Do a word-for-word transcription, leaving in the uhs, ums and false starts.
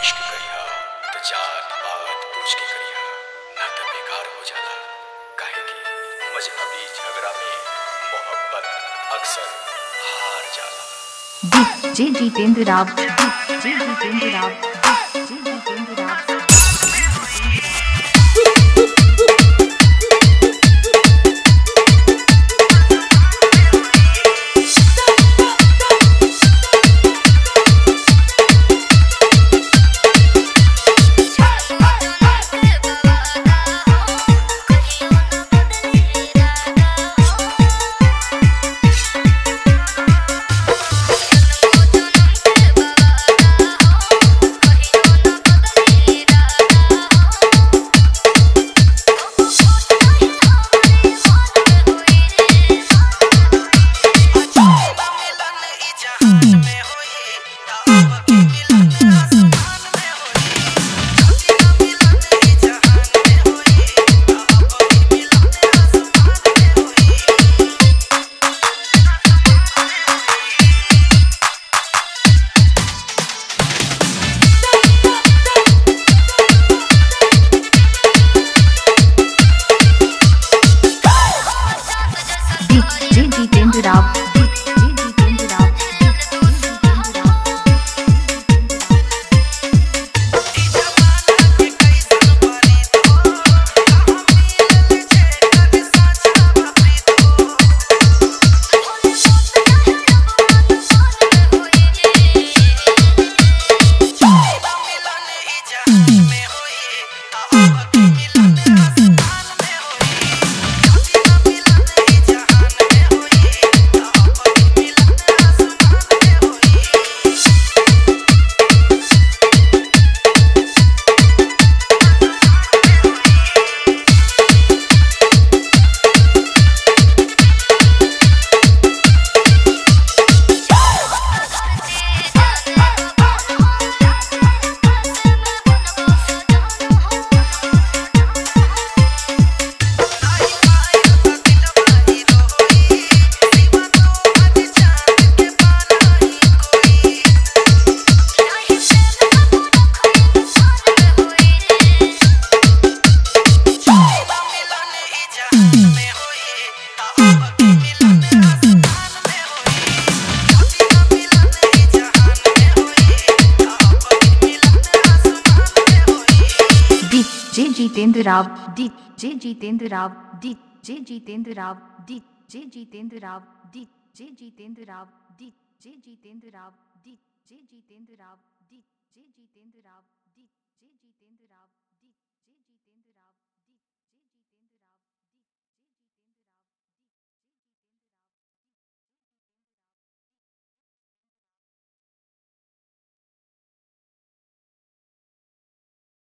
इश्क करिहा त जात पात पूछ के करिहा ना त बेकार हो जाला। काहे कि मजहबी झगड़ा में मोहब्बत अक्सर हार जाला। DJ Jitendra Rao DJ Jitendra Rao DJ Jitendra Rao Jitendra Rao Jitendra Rao DJ Jitendra Rao DJ Jitendra Rao DJ Jitendra Rao DJ Jitendra Rao DJ Jitendra Rao DJ Jitendra Rao DJ Jitendra Rao DJ Jitendra राव